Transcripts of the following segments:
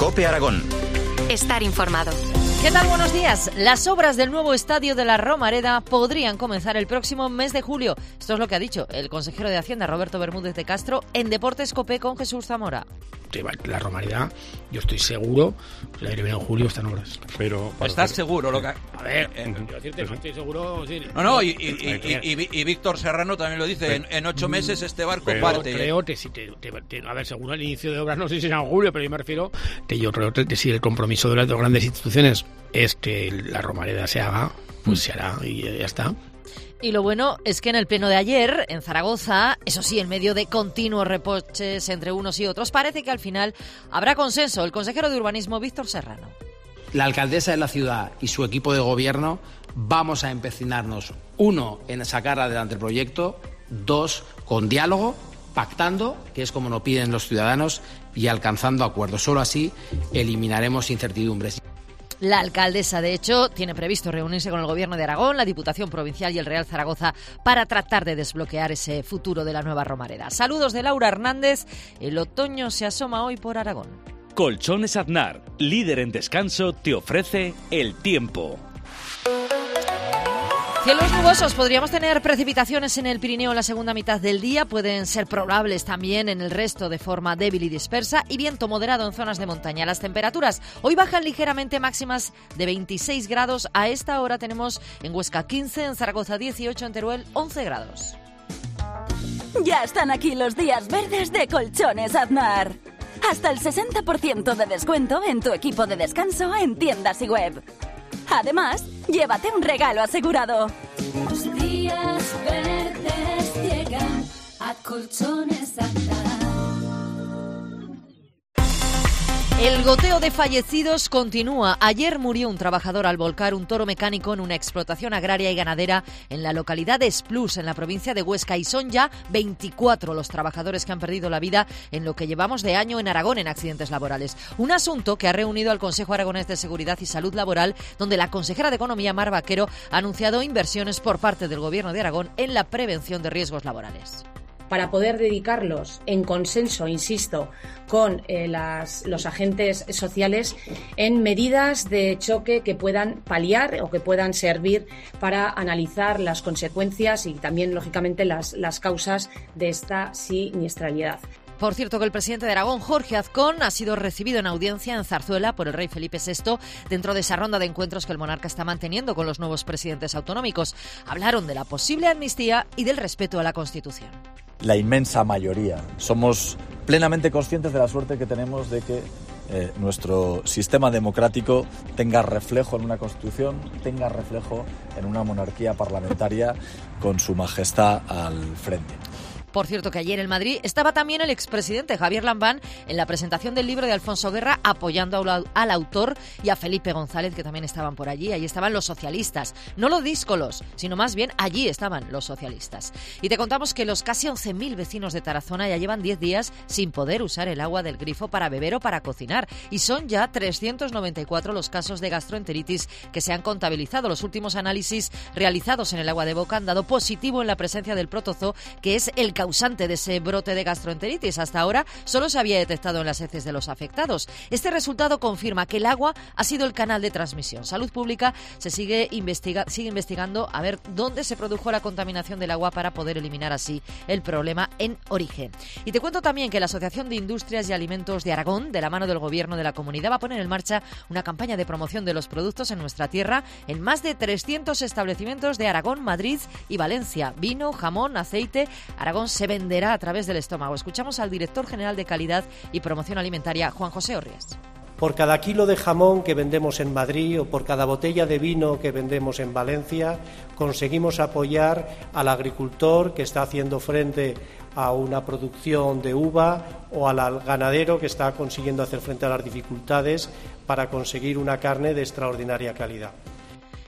COPE Aragón. Estar informado. ¿Qué tal? Buenos días. Las obras del nuevo estadio de la Romareda podrían comenzar el próximo mes de julio. Esto es lo que ha dicho el consejero de Hacienda, Roberto Bermúdez de Castro, en Deportes COPE con Jesús Zamora. La Romareda, yo estoy seguro que la en julio están obras. Pero ¿estás seguro? A ver, quiero decirte, no estoy seguro. Sí. No, y Víctor Serrano también lo dice, en 8 meses este barco parte. Creo que a ver, seguro el inicio de obras no sé si será en julio, pero yo me refiero que yo creo que si el compromiso de las dos grandes instituciones es que la Romareda se haga, pues se hará y ya está. Y lo bueno es que en el pleno de ayer, en Zaragoza, eso sí, en medio de continuos reproches entre unos y otros, parece que al final habrá consenso. El consejero de Urbanismo, Víctor Serrano. La alcaldesa de la ciudad y su equipo de gobierno vamos a empecinarnos, 1, en sacar adelante el proyecto, 2, con diálogo, pactando, que es como nos piden los ciudadanos, y alcanzando acuerdos. Solo así eliminaremos incertidumbres. La alcaldesa, de hecho, tiene previsto reunirse con el Gobierno de Aragón, la Diputación Provincial y el Real Zaragoza para tratar de desbloquear ese futuro de la nueva Romareda. Saludos de Laura Hernández. El otoño se asoma hoy por Aragón. Colchones Aznar, líder en descanso, te ofrece el tiempo. Cielos nubosos, podríamos tener precipitaciones en el Pirineo en la segunda mitad del día, pueden ser probables también en el resto de forma débil y dispersa, y viento moderado en zonas de montaña. Las temperaturas hoy bajan ligeramente, máximas de 26 grados. A esta hora tenemos en Huesca 15, en Zaragoza 18, en Teruel 11 grados. Ya están aquí los días verdes de Colchones Aznar. Hasta el 60% de descuento en tu equipo de descanso en tiendas y web. Además, llévate un regalo asegurado. Los días verdes llegan a Colchones Aznar. El goteo de fallecidos continúa. Ayer murió un trabajador al volcar un toro mecánico en una explotación agraria y ganadera en la localidad de Esplús, en la provincia de Huesca, y son ya 24 los trabajadores que han perdido la vida en lo que llevamos de año en Aragón en accidentes laborales. Un asunto que ha reunido al Consejo Aragonés de Seguridad y Salud Laboral, donde la consejera de Economía, Mar Vaquero, ha anunciado inversiones por parte del Gobierno de Aragón en la prevención de riesgos laborales. Para poder dedicarlos en consenso, insisto, con los agentes sociales en medidas de choque que puedan paliar o que puedan servir para analizar las consecuencias y también, lógicamente, las causas de esta siniestralidad. Por cierto, que el presidente de Aragón, Jorge Azcón, ha sido recibido en audiencia en Zarzuela por el rey Felipe VI dentro de esa ronda de encuentros que el monarca está manteniendo con los nuevos presidentes autonómicos. Hablaron de la posible amnistía y del respeto a la Constitución. La inmensa mayoría somos plenamente conscientes de la suerte que tenemos de que nuestro sistema democrático tenga reflejo en una Constitución, tenga reflejo en una monarquía parlamentaria con su majestad al frente. Por cierto, que ayer en Madrid estaba también el expresidente Javier Lambán en la presentación del libro de Alfonso Guerra, apoyando al autor, y a Felipe González, que también estaban por allí. Allí estaban los socialistas, no los díscolos, sino más bien allí estaban los socialistas. Y te contamos que los casi 11.000 vecinos de Tarazona ya llevan 10 días sin poder usar el agua del grifo para beber o para cocinar. Y son ya 394 los casos de gastroenteritis que se han contabilizado. Los últimos análisis realizados en el agua de boca han dado positivo en la presencia del protozoo, que es el causante de ese brote de gastroenteritis. Hasta ahora solo se había detectado en las heces de los afectados. Este resultado confirma que el agua ha sido el canal de transmisión. Salud Pública sigue investigando a ver dónde se produjo la contaminación del agua para poder eliminar así el problema en origen. Y te cuento también que la Asociación de Industrias y Alimentos de Aragón, de la mano del Gobierno de la Comunidad, va a poner en marcha una campaña de promoción de los productos en nuestra tierra en más de 300 establecimientos de Aragón, Madrid y Valencia. Vino, jamón, aceite. Aragón se venderá a través del estómago. Escuchamos al director general de Calidad y Promoción Alimentaria, Juan José Orries. Por cada kilo de jamón que vendemos en Madrid o por cada botella de vino que vendemos en Valencia, conseguimos apoyar al agricultor que está haciendo frente a una producción de uva o al ganadero que está consiguiendo hacer frente a las dificultades para conseguir una carne de extraordinaria calidad.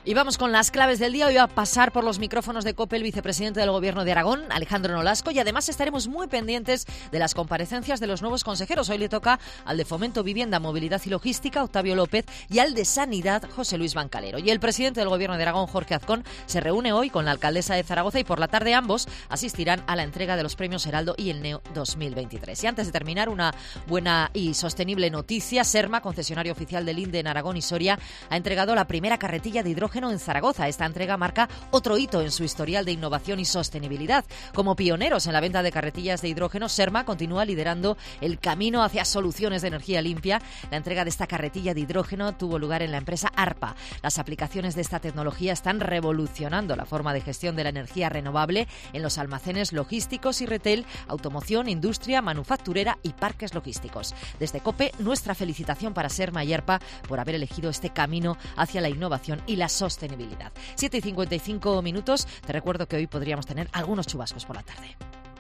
Y vamos con las claves del día. Hoy va a pasar por los micrófonos de COPE el vicepresidente del Gobierno de Aragón, Alejandro Nolasco, y además estaremos muy pendientes de las comparecencias de los nuevos consejeros. Hoy le toca al de Fomento, Vivienda, Movilidad y Logística, Octavio López, y al de Sanidad, José Luis Bancalero. Y el presidente del Gobierno de Aragón, Jorge Azcón, se reúne hoy con la alcaldesa de Zaragoza y por la tarde ambos asistirán a la entrega de los premios Heraldo y el NEO 2023. Y antes de terminar, una buena y sostenible noticia. Serma, concesionario oficial del Linde en Aragón y Soria, ha entregado la primera carretilla de hidrógeno en Zaragoza. Esta entrega marca otro hito en su historial de innovación y sostenibilidad. Como pioneros en la venta de carretillas de hidrógeno, Serma continúa liderando el camino hacia soluciones de energía limpia. La entrega de esta carretilla de hidrógeno tuvo lugar en la empresa ARPA. Las aplicaciones de esta tecnología están revolucionando la forma de gestión de la energía renovable en los almacenes logísticos y retail, automoción, industria, manufacturera y parques logísticos. Desde COPE, nuestra felicitación para Serma y ARPA por haber elegido este camino hacia la innovación y la sostenibilidad. 7:55. Te recuerdo que hoy podríamos tener algunos chubascos por la tarde.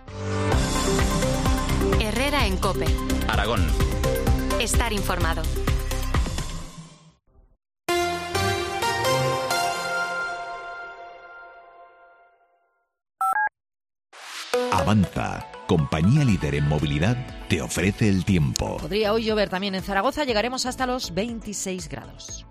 Herrera en COPE. Aragón. Estar informado. Avanza, compañía líder en movilidad, te ofrece el tiempo. Podría hoy llover también en Zaragoza, llegaremos hasta los 26 grados.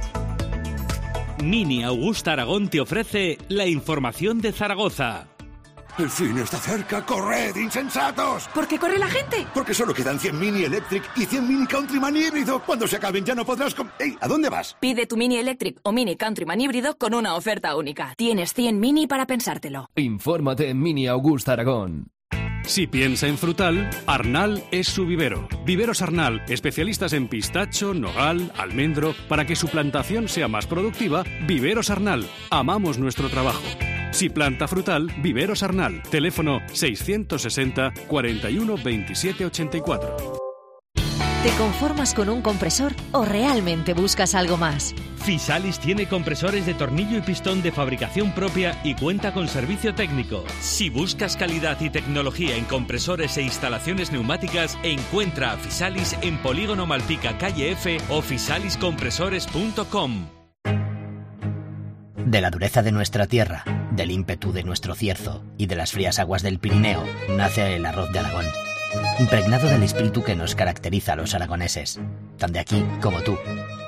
Mini Augusta Aragón te ofrece la información de Zaragoza. El fin está cerca, corred, insensatos. ¿Por qué corre la gente? Porque solo quedan 100 Mini Electric y 100 Mini Countryman híbrido. Cuando se acaben ya no podrás... ¡Ey! ¿A dónde vas? Pide tu Mini Electric o Mini Countryman híbrido con una oferta única. Tienes 100 Mini para pensártelo. Infórmate en Mini Augusta Aragón. Si piensa en frutal, Arnal es su vivero. Viveros Arnal, especialistas en pistacho, nogal, almendro. Para que su plantación sea más productiva, Viveros Arnal. Amamos nuestro trabajo. Si planta frutal, Viveros Arnal. Teléfono 660 41 27 84. ¿Te conformas con un compresor o realmente buscas algo más? Fisalis tiene compresores de tornillo y pistón de fabricación propia y cuenta con servicio técnico. Si buscas calidad y tecnología en compresores e instalaciones neumáticas, encuentra a Fisalis en Polígono Malpica, calle F o fisaliscompresores.com. De la dureza de nuestra tierra, del ímpetu de nuestro cierzo y de las frías aguas del Pirineo, nace el arroz de Aragón. Impregnado del espíritu que nos caracteriza a los aragoneses, tan de aquí como tú.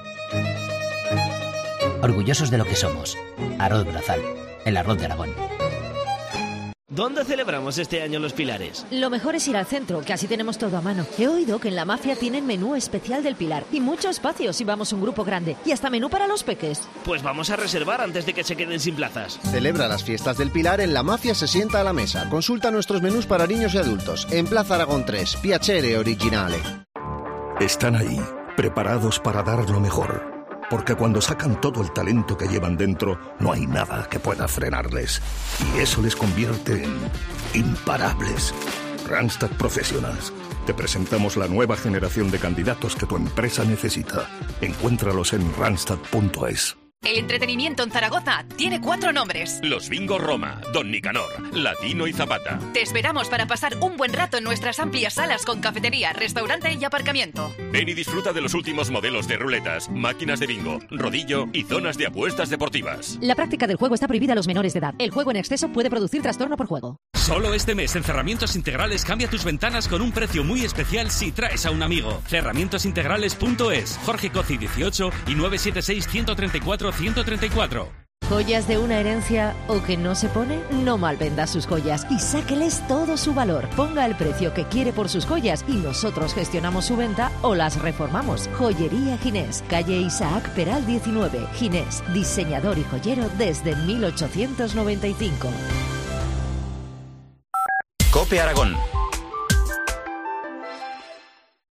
Orgullosos de lo que somos. Arroz Brazal, el arroz de Aragón. ¿Dónde celebramos este año los Pilares? Lo mejor es ir al centro, que así tenemos todo a mano. He oído que en La Mafia tienen menú especial del Pilar y mucho espacio si vamos un grupo grande y hasta menú para los peques. Pues vamos a reservar antes de que se queden sin plazas. Celebra las fiestas del Pilar en La Mafia se sienta a la mesa. Consulta nuestros menús para niños y adultos en Plaza Aragón 3, Piacere Originale. Están ahí, preparados para dar lo mejor. Porque cuando sacan todo el talento que llevan dentro, no hay nada que pueda frenarles. Y eso les convierte en imparables. Randstad Professionals. Te presentamos la nueva generación de candidatos que tu empresa necesita. Encuéntralos en randstad.es. El entretenimiento en Zaragoza tiene 4 nombres. Los Bingo Roma, Don Nicanor, Latino y Zapata. Te esperamos para pasar un buen rato en nuestras amplias salas con cafetería, restaurante y aparcamiento. Ven y disfruta de los últimos modelos de ruletas, máquinas de bingo, rodillo y zonas de apuestas deportivas. La práctica del juego está prohibida a los menores de edad. El juego en exceso puede producir trastorno por juego. Solo este mes en Cerramientos Integrales cambia tus ventanas con un precio muy especial si traes a un amigo. Cerramientosintegrales.es, Jorge Coci 18 y 976 134 134. ¿Joyas de una herencia o que no se pone? No malvenda sus joyas y sáqueles todo su valor. Ponga el precio que quiere por sus joyas y nosotros gestionamos su venta o las reformamos. Joyería Ginés, calle Isaac Peral 19. Ginés, diseñador y joyero desde 1895. COPE Aragón.